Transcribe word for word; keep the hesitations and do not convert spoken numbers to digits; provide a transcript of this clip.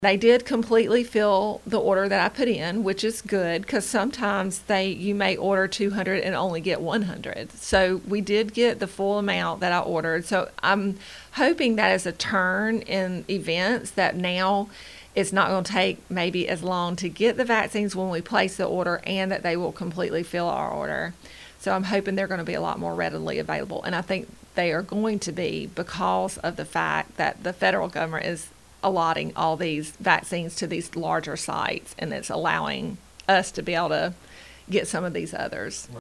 They did completely fill the order that I put in, which is good because sometimes they you may order two hundred and only get one hundred. So we did get the full amount that I ordered. So I'm hoping that as a turn in events that now it's not going to take maybe as long to get the vaccines when we place the order, and that they will completely fill our order. So I'm hoping they're going to be a lot more readily available. And I think they are going to be because of the fact that the federal government is allotting all these vaccines to these larger sites, and it's allowing us to be able to get some of these others.